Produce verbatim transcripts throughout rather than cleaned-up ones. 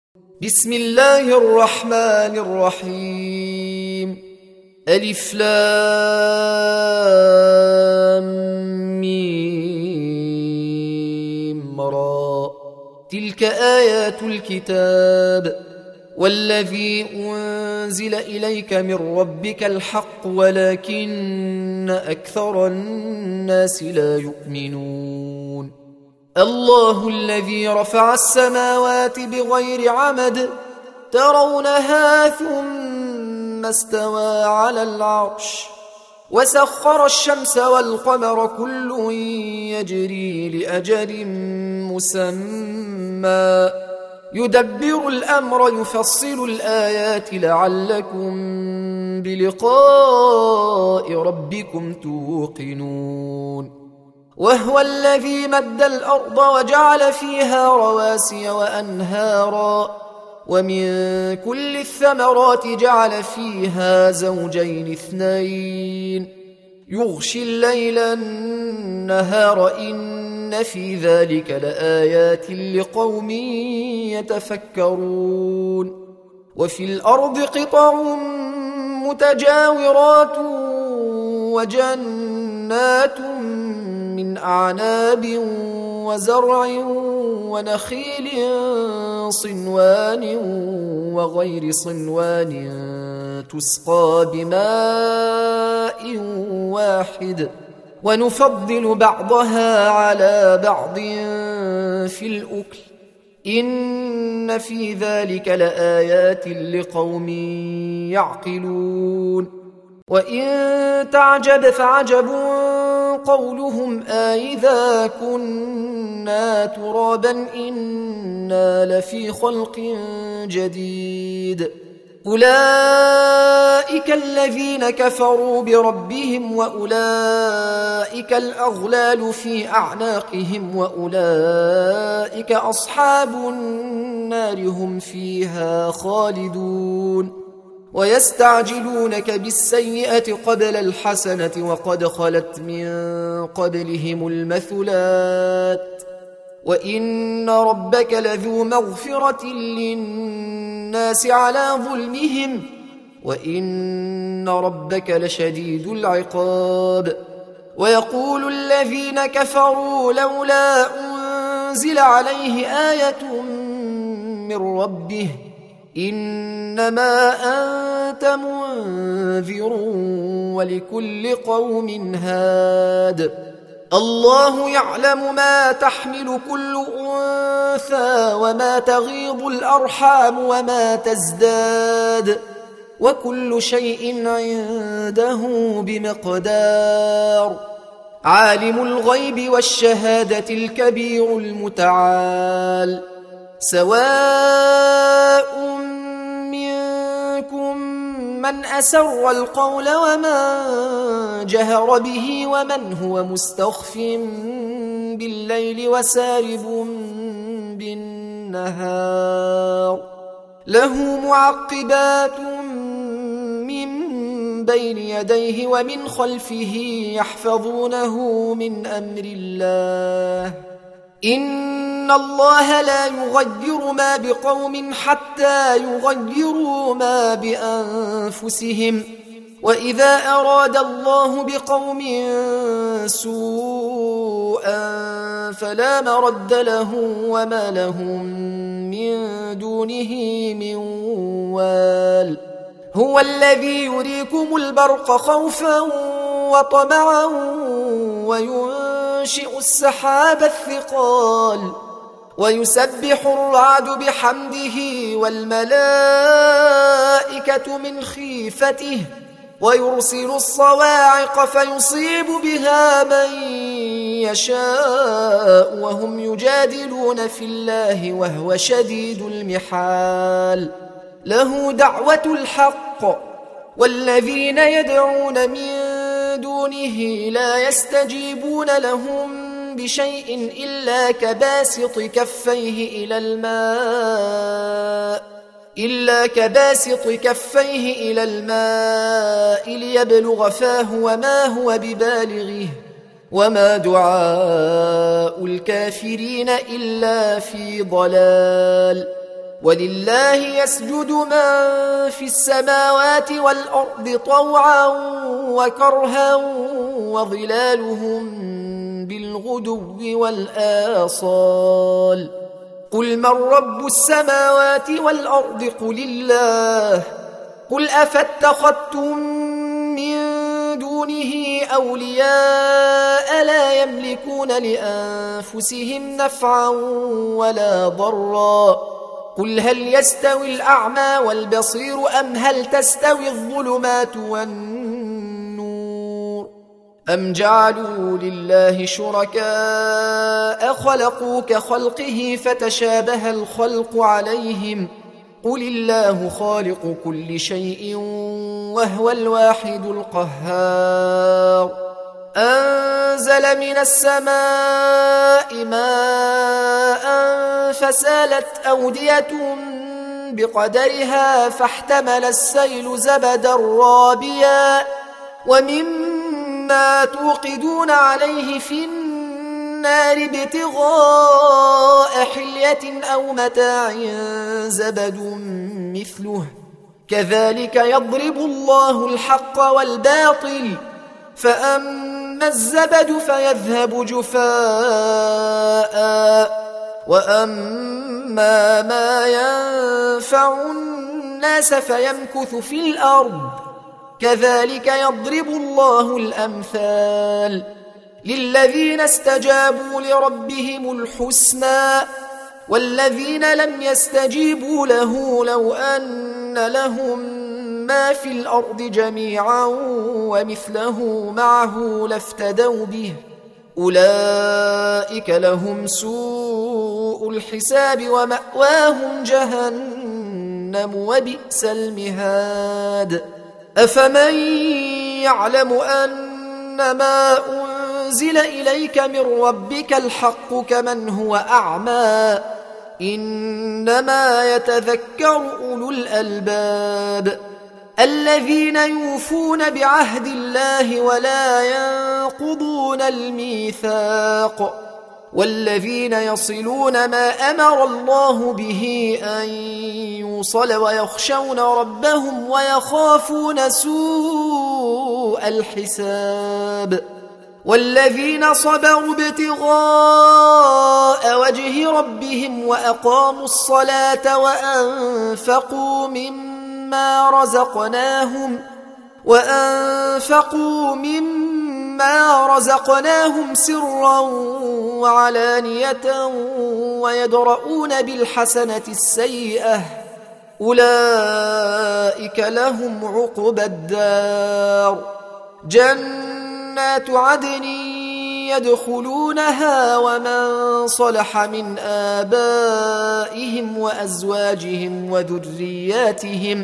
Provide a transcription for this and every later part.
بسم الله الرحمن الرحيم. ألف لام ميم را. تلك آيات الكتاب والذي أنزل إليك من ربك الحق ولكن أكثر الناس لا يؤمنون. الله الذي رفع السماوات بغير عمد ترونها ثم استوى على العرش وسخر الشمس والقمر كل يجري لأجل مسمى يدبر الأمر يفصل الآيات لعلكم بلقاء ربكم توقنون. وهو الذي مد الأرض وجعل فيها رواسي وأنهارا ومن كل الثمرات جعل فيها زوجين اثنين يغشي الليل النهار إن في ذلك لآيات لقوم يتفكرون. وفي الأرض قطع متجاورات وجنات من أعناب وزرع ونخيل صنوان وغير صنوان تسقى بماء واحد ونفضل بعضها على بعض في الأكل إن في ذلك لآيات لقوم يعقلون. وإن تعجب فعجب قولهم آئذا كنا ترابا إنا لفي خلق جديد. أولئك الذين كفروا بربهم وأولئك الأغلال في أعناقهم وأولئك أصحاب النار هم فيها خالدون. ويستعجلونك بالسيئة قبل الحسنة وقد خلت من قبلهم المثلات وإن ربك لذو مغفرة للناس على ظلمهم وإن ربك لشديد العقاب. ويقول الذين كفروا لولا أنزل عليه آية من ربه إنما أنت منذر ولكل قوم هاد. الله يعلم ما تحمل كل أنثى وما تغيض الأرحام وما تزداد وكل شيء عنده بمقدار. عالم الغيب والشهادة الكبير المتعال. سواء منكم من أسر القول ومن جهر به ومن هو مستخف بالليل وسارب بالنهار له معقبات من بين يديه ومن خلفه يحفظونه من أمر الله إن الله لا يغير ما بقوم حتى يغيروا ما بأنفسهم وإذا أراد الله بقوم سوءا فلا مرد له وما لهم من دونه من وال. هو الذي يريكم البرق خوفا وطمعا وينشئ السحاب الثقال ويسبح الرعد بحمده والملائكة من خيفته ويرسل الصواعق فيصيب بها من يشاء وهم يجادلون في الله وهو شديد المحال. له دعوة الحق والذين يدعون من دونه لا يستجيبون لهم بشيء إلا كباسط كفيه إلى الماء إلا كباسط كفيه إلى الماء ليبلغ فاه وما هو ببالغه وما دعاء الكافرين إلا في ضلال. ولله يسجد من في السماوات والأرض طوعا وكرها وظلالهم بالغدو والآصال قل من رب السماوات والأرض قل الله قل أفاتخذتم من دونه أولياء لا يملكون لأنفسهم نفعا ولا ضرا قل هل يستوي الأعمى والبصير أم هل تستوي الظلمات والنور أم جعلوا لله شركاء خلقوا كخلقه فتشابه الخلق عليهم قل الله خالق كل شيء وهو الواحد القهار أنزل من السماء ماء فسالت أودية بقدرها فاحتمل السيل زبدا رابيا ومما توقدون عليه في النار ابتغاء حلية أو متاع زبد مثله كذلك يضرب الله الحق والباطل فأما الزبد فيذهب جفاء وأما ما ينفع الناس فيمكث في الأرض كذلك يضرب الله الأمثال للذين استجابوا لربهم الحسنى والذين لم يستجيبوا له لو أن لهم ما في الأرض جميعا ومثله معه لافتدوا به أولئك لهم سوء الحساب ومأواهم جهنم وبئس المهاد أفمن يعلم أنما أنزل إليك من ربك الحق كمن هو أعمى إنما يتذكر أولو الألباب الذين يوفون بعهد الله ولا ينقضون الميثاق والذين يصلون ما أمر الله به أن يوصل ويخشون ربهم ويخافون سوء الحساب والذين صبروا ابتغاء وجه ربهم وأقاموا الصلاة وأنفقوا مما رزقناهم وأنفقوا مما رزقناهم سرا وعلانية ويدرؤون بالحسنة السيئة أولئك لهم عقبى الدار جنات عدن يدخلونها ومن صلح من آبائهم وأزواجهم وذرياتهم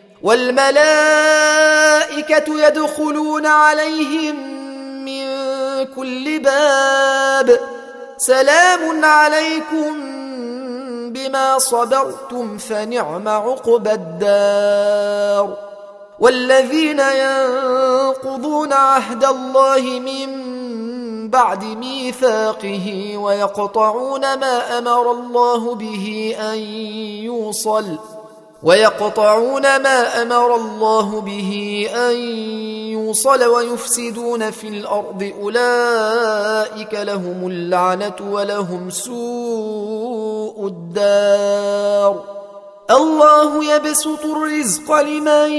والملائكة يدخلون عليهم من كل باب سلام عليكم بما صبرتم فنعم عقبى الدار والذين ينقضون عهد الله من بعد ميثاقه ويقطعون ما أمر الله به أن يوصل ويقطعون ما أمر الله به أن يوصل ويفسدون في الأرض أولئك لهم اللعنة ولهم سوء الدار الله يبسط الرزق لمن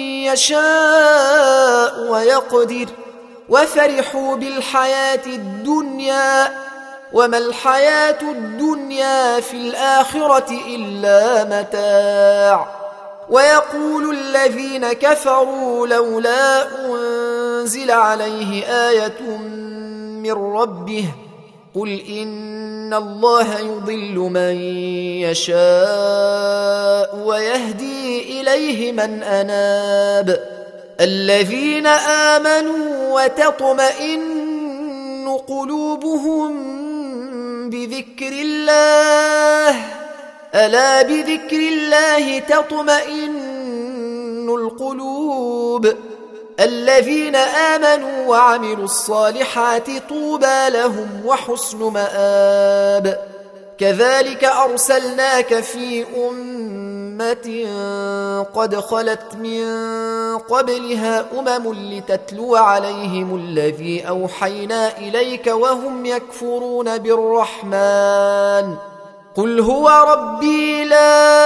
يشاء ويقدر وفرحوا بالحياة الدنيا وما الحياة الدنيا في الآخرة إلا متاع ويقول الذين كفروا لولا أنزل عليه آية من ربه قل إن الله يضل من يشاء ويهدي إليه من أناب الذين آمنوا وتطمئن قلوبهم بذكر الله ألا بذكر الله تطمئن القلوب الذين آمنوا وعملوا الصالحات طوبى لهم وحسن مآب كذلك أرسلناك في أمة قد خلت من قبلها أمم لتتلو عليهم الذي أوحينا إليك وهم يكفرون بالرحمن قل هو ربي لا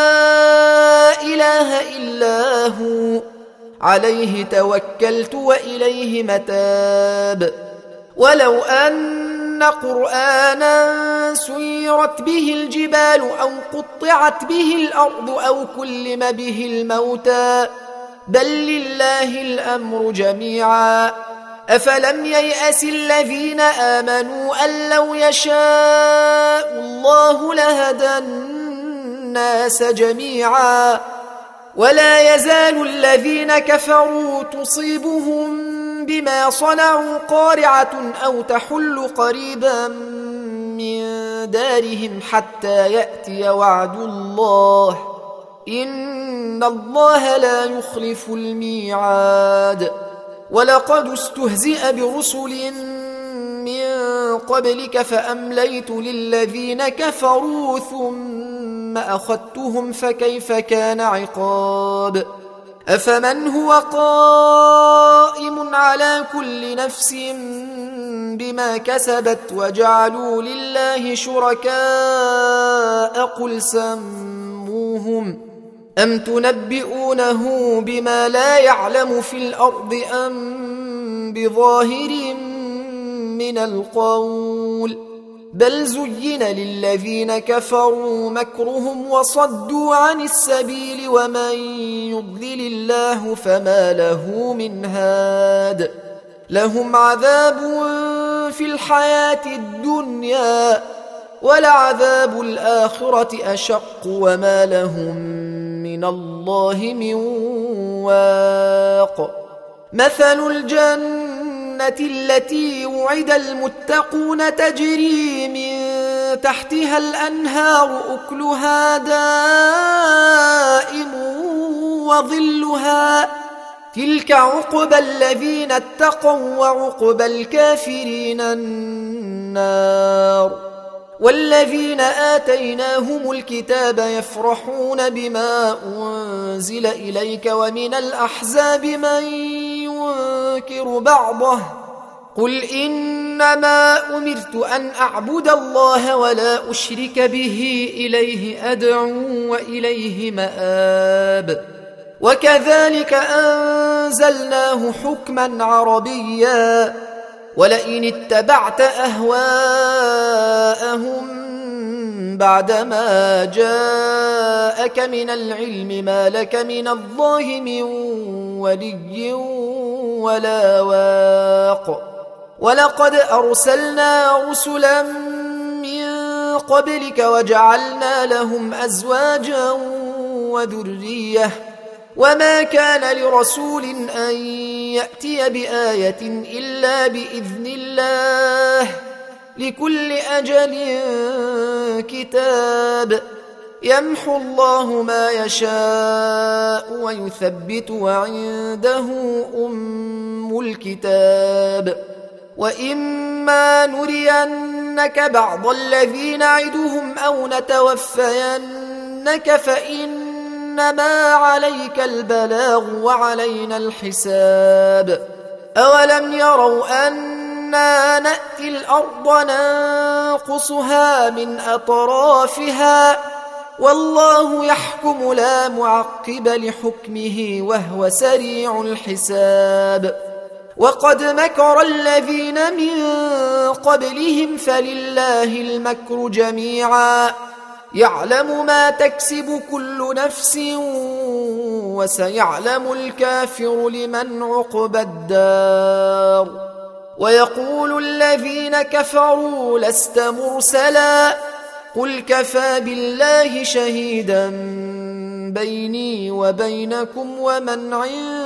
إله إلا هو عليه توكلت وإليه متاب ولو أن قرآنا سيرت به الجبال أو قطعت به الأرض أو كلم به الموتى بل لله الأمر جميعا أفلم ييأس الذين آمنوا أن لو يشاء الله لهدى الناس جميعا ولا يزال الذين كفروا تصيبهم بما صنعوا قارعة أو تحل قريبا من دارهم حتى يأتي وعد الله إن الله لا يخلف الميعاد ولقد استهزئ برسل من قبلك فأمليت للذين كفروا ثم أخذتهم فكيف كان عقاب أفمن هو قائم على كل نفس بما كسبت وجعلوا لله شركاء قل سموهم أم تنبئونه بما لا يعلم في الأرض أم بظاهر من القول بل زين للذين كفروا مكرهم وصدوا عن السبيل ومن يضلل الله فما له من هاد لهم عذاب في الحياة الدنيا ولعذاب الآخرة أشق وما لهم من الله من واق مثل الجنة التي وعد المتقون تجري من تحتها الأنهار أكلها دائم وظلها تلك عقبى الذين اتقوا وعقبى الكافرين النار والذين آتيناهم الكتاب يفرحون بما أنزل إليك ومن الأحزاب من ينكر بعضه قل إنما أمرت أن أعبد الله ولا أشرك به إليه أدعو وإليه مآب وكذلك أنزلناه حكما عربيا ولئن اتبعت أهواءهم بعدما جاءك من العلم ما لك من الله من ولي ولا واق ولقد أرسلنا رسلا من قبلك وجعلنا لهم أزواجا وذرية وما كان لرسول أن يأتي بآية إلا بإذن الله لكل أجل كتاب يمحو الله ما يشاء ويثبت وعنده أم الكتاب وإما نرينك بعض الذين نعدهم أو نتوفينك فإنما عليك البلاغ وعلينا الحساب أولم يروا أنا نأتي الأرض ننقصها من أطرافها والله يحكم لا معقب لحكمه وهو سريع الحساب وقد مكر الذين من قبلهم فلله المكر جميعا يعلم ما تكسب كل نفس وسيعلم الكافر لمن عقبى الدار ويقول الذين كفروا لست مرسلا قل كفى بالله شهيدا بيني وبينكم ومن عنده